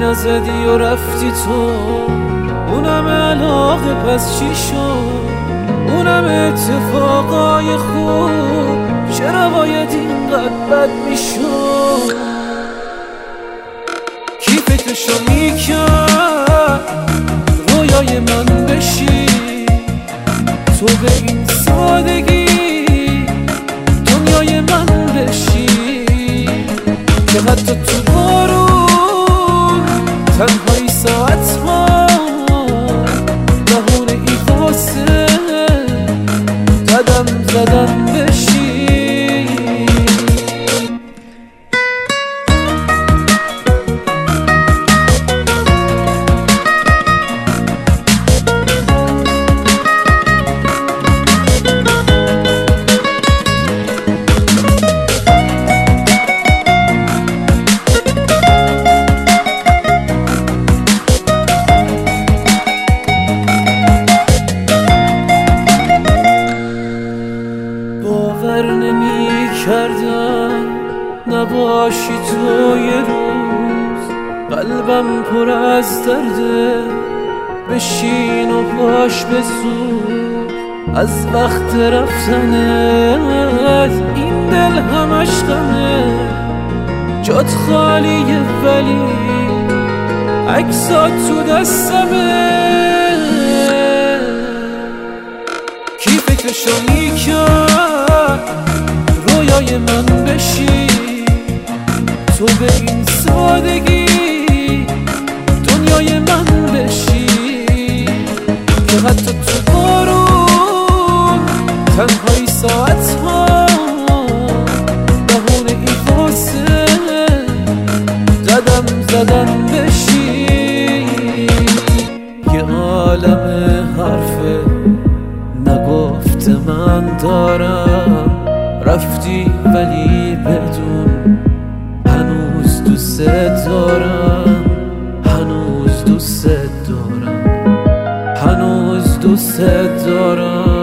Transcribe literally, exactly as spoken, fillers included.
نزدی و رفتی تو، اونم علاقه پس چی شد؟ اونم اتفاقای خوب چرا باید اینقدر بد میشد؟ کی فکرشو میکرد رویای من بشی تو به این سادگی دنیای من بشی که حتی تو بارون تنهایی ساعت ها بهونه ای واسه قدم زدن بشی. باور نمی کردم نباشی تو یه روز، قلبم پر از درده بشین و باش به زود. از وقت رفتنت این دل همش غمه، جات خالیه ولی عکسات تو دستمه. کی فکرشو میکرد رویای من بشی تو به این سادگی دنیای من بشی که حتی تو بارون تنهایی ساعت ها بهونه ای واسه قدم زدن بشی. یه عالم حرفه نگفت من دارم، رفتی ولی بدون هنوز دوست دارم، هنوز دوست دارم، هنوز دوست دارم.